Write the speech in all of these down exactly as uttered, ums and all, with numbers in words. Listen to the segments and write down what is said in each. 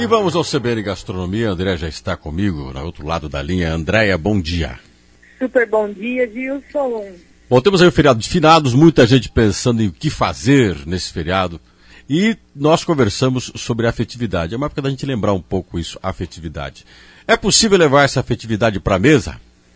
E vamos ao C B N Gastronomia. A Andréia já está comigo, no outro lado da linha. Andréia, bom dia. Super bom dia, Gilson. Bom, temos aí o feriado de finados, muita gente pensando em o que fazer nesse feriado. E nós conversamos sobre afetividade. É uma época da gente lembrar um pouco isso, afetividade. É possível levar essa afetividade para a mesa?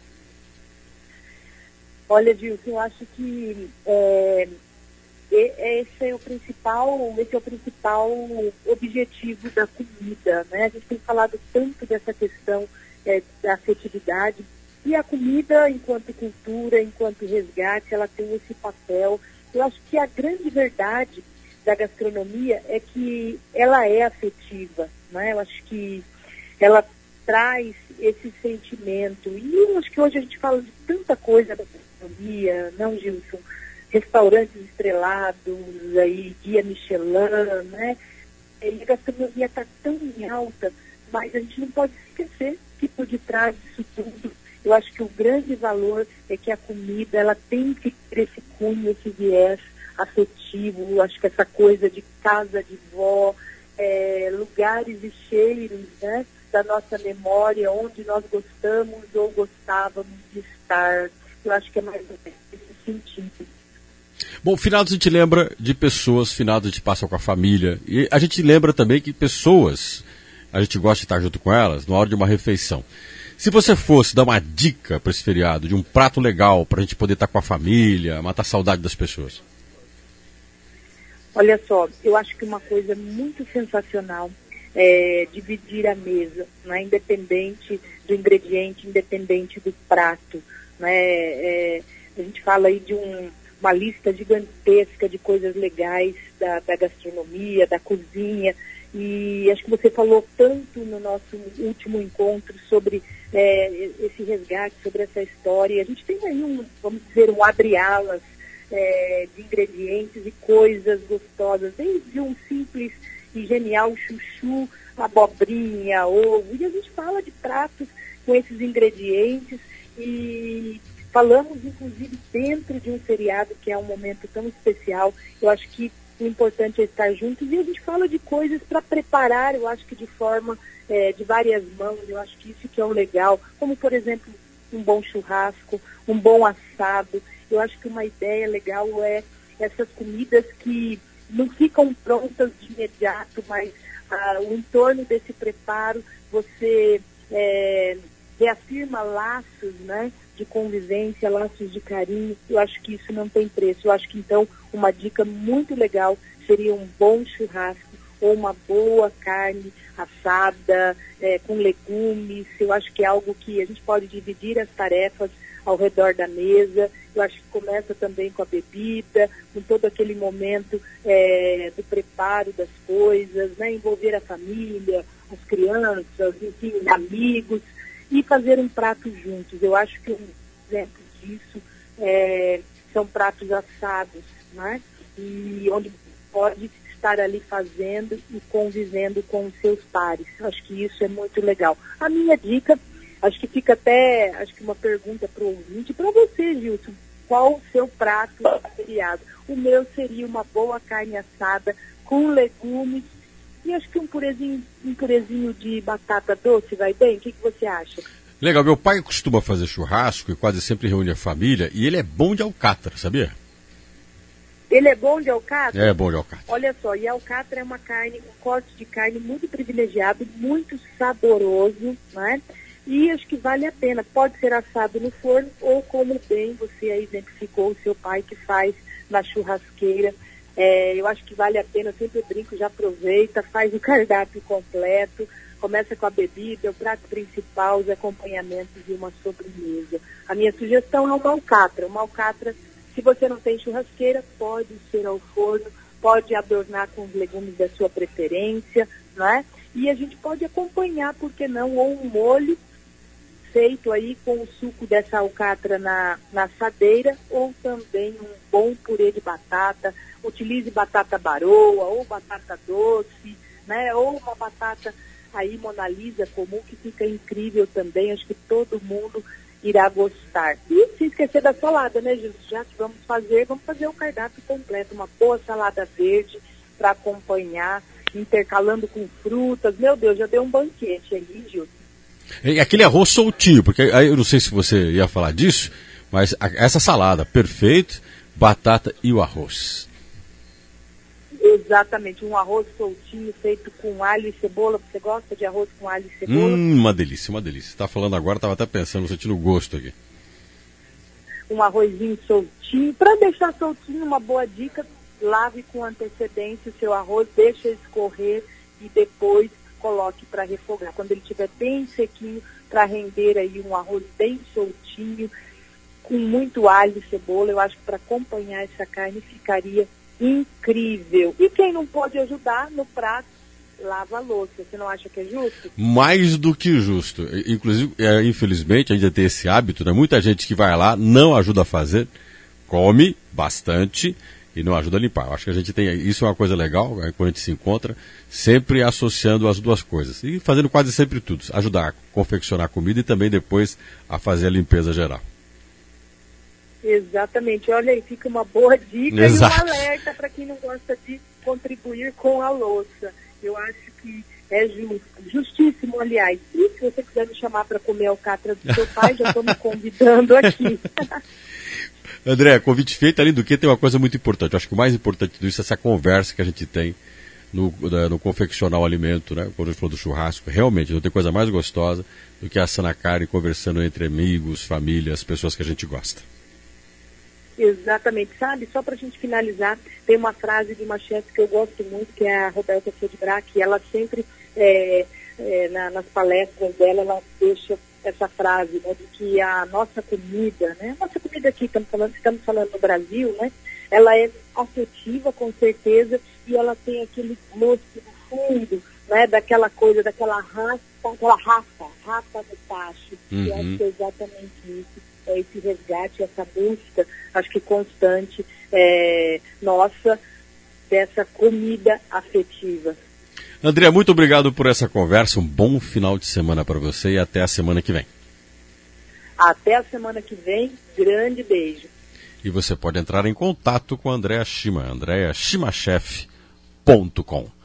Olha, Gilson, eu acho que é, esse é o principal, esse é o principal objetivo da comida, né? A gente tem falado tanto dessa questão é, da afetividade, e a comida, enquanto cultura, enquanto resgate, ela tem esse papel. Eu acho que a grande verdade da gastronomia é que ela é afetiva, né? Eu acho que ela traz esse sentimento. E eu acho que hoje a gente fala de tanta coisa da gastronomia, não, Gilson? Restaurantes estrelados, aí, guia Michelin, né? E a gastronomia está tão em alta, mas a gente não pode esquecer que por detrás disso tudo, eu acho que o grande valor é que a comida, ela tem que ter esse cunho, esse viés afetivo. Eu acho que essa coisa de casa de vó, é, lugares e cheiros, né, da nossa memória, onde nós gostamos ou gostávamos de estar. Eu acho que é mais ou menos nesse sentido. Bom, finados a gente lembra de pessoas, finados a gente passa com a família. E a gente lembra também que pessoas, a gente gosta de estar junto com elas na hora de uma refeição. Se você fosse dar uma dica para esse feriado, de um prato legal para a gente poder estar com a família, matar a saudade das pessoas. Olha só, eu acho que uma coisa muito sensacional é dividir a mesa, né, independente do ingrediente, independente do prato. Né, é, a gente fala aí de um, uma lista gigantesca de coisas legais da, da gastronomia, da cozinha, e acho que você falou tanto no nosso último encontro sobre é, esse resgate, sobre essa história. A gente tem aí um, vamos dizer, um abre-alas É, de ingredientes e coisas gostosas, desde um simples e genial chuchu, abobrinha, ovo, e a gente fala de pratos com esses ingredientes e falamos inclusive dentro de um feriado que é um momento tão especial. Eu acho que o importante é estar juntos, e a gente fala de coisas para preparar, eu acho que de forma é, de várias mãos. Eu acho que isso que é o legal, como por exemplo um bom churrasco, um bom assado. Eu acho que uma ideia legal é essas comidas que não ficam prontas de imediato, mas ah, o entorno desse preparo, você é, reafirma laços, né, de convivência, laços de carinho. Eu acho que isso não tem preço. Eu acho que, então, uma dica muito legal seria um bom churrasco ou uma boa carne assada, é, com legumes. Eu acho que é algo que a gente pode dividir as tarefas ao redor da mesa. Eu acho que começa também com a bebida, com todo aquele momento é, do preparo das coisas, né? Envolver a família, as crianças, enfim, amigos, e fazer um prato juntos. Eu acho que um exemplo disso é, são pratos assados, né? E onde pode estar ali fazendo e convivendo com os seus pares. Eu acho que isso é muito legal. A minha dica, acho que fica até, acho que uma pergunta para o ouvinte, para você, Gilson, qual o seu prato feriado? O meu seria uma boa carne assada com legumes e acho que um purezinho, um purezinho de batata doce vai bem? O que, que você acha? Legal, meu pai costuma fazer churrasco e quase sempre reúne a família, e ele é bom de alcatra, sabia? Ele é bom de alcatra? É bom de alcatra. Olha só, e a alcatra é uma carne, um corte de carne muito privilegiado, muito saboroso, né? E acho que vale a pena. Pode ser assado no forno ou, como bem você aí exemplificou, o seu pai que faz na churrasqueira. É, eu acho que vale a pena, eu sempre brinco, já aproveita, faz o cardápio completo, começa com a bebida, o prato principal, os acompanhamentos e uma sobremesa. A minha sugestão é uma alcatra. Uma alcatra, se você não tem churrasqueira, pode ser ao forno, pode adornar com os legumes da sua preferência, não é? E a gente pode acompanhar, por que não, ou um molho feito aí com o suco dessa alcatra na, na assadeira, ou também um bom purê de batata. Utilize batata baroa ou batata doce, né? Ou uma batata aí Mona Lisa comum, que fica incrível também. Acho que todo mundo irá gostar. E se esquecer da salada, né, gente? Já que vamos fazer, vamos fazer o cardápio completo. Uma boa salada verde para acompanhar. intercalando com frutas. Meu Deus, já deu um banquete ali, Gil. E aquele arroz soltinho, porque aí eu não sei se você ia falar disso, mas a, essa salada, perfeito, batata e o arroz. Exatamente, um arroz soltinho feito com alho e cebola. Você gosta de arroz com alho e cebola? Hum, uma delícia, uma delícia. Você está falando agora, estava até pensando, sentindo o gosto aqui. Um arrozinho soltinho. Para deixar soltinho, uma boa dica, lave com antecedência o seu arroz, deixa escorrer e depois coloque para refogar. Quando ele estiver bem sequinho, para render aí um arroz bem soltinho, com muito alho e cebola, eu acho que para acompanhar essa carne ficaria incrível. E quem não pode ajudar no prato, lava a louça. Você não acha que é justo? Mais do que justo. Inclusive, é, infelizmente, ainda tem esse hábito, né? Muita gente que vai lá, não ajuda a fazer, come bastante e não ajuda a limpar. Eu acho que a gente tem, isso é uma coisa legal, né? Quando a gente se encontra, sempre associando as duas coisas. E fazendo quase sempre tudo. Ajudar a confeccionar a comida e também depois a fazer a limpeza geral. Exatamente. Olha aí, fica uma boa dica. Exato. E um alerta para quem não gosta de contribuir com a louça. Eu acho que é justo, justíssimo, aliás. E se você quiser me chamar para comer a alcatra do seu pai, já estou me convidando aqui. André, convite feito, além do que tem uma coisa muito importante. Eu acho que o mais importante disso é essa conversa que a gente tem no, no confeccionar o alimento, né? Quando a gente falou do churrasco, realmente não tem coisa mais gostosa do que assando a carne e conversando entre amigos, famílias, pessoas que a gente gosta. Exatamente, sabe? Só para a gente finalizar, tem uma frase de uma chefe que eu gosto muito, que é a Roberta Fedbrack, e ela sempre, é, é, na, nas palestras dela, ela deixa essa frase, né, de que a nossa comida, né, a nossa comida aqui, estamos falando, estamos falando no Brasil, né, ela é afetiva, com certeza, e ela tem aquele gosto do fundo, né, daquela coisa, daquela raça, aquela raça, raça do tacho, uhum. E acho que é exatamente isso. É esse resgate, essa busca, acho que constante, é, nossa, dessa comida afetiva. André, muito obrigado por essa conversa, um bom final de semana para você e até a semana que vem. Até a semana que vem, grande beijo. E você pode entrar em contato com a Andréa Shima, andrea shima chef ponto com.